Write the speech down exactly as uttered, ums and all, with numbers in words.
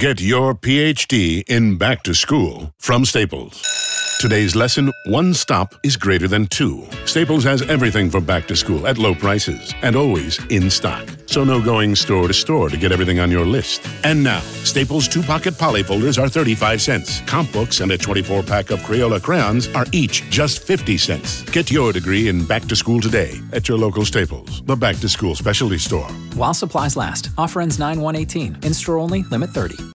Get your P H D in back to school from Staples. Today's lesson, one stop is greater than two. Staples has everything for back to school at low prices and always in stock. So no going store to store to get everything on your list. And now, Staples two-pocket polyfolders are thirty-five cents. Comp books and a twenty-four pack of Crayola crayons are each just fifty cents. Get your degree in back to school today at your local Staples, the back to school specialty store. While supplies last. Offer ends nine one eighteen. In-store only. Limit thirty.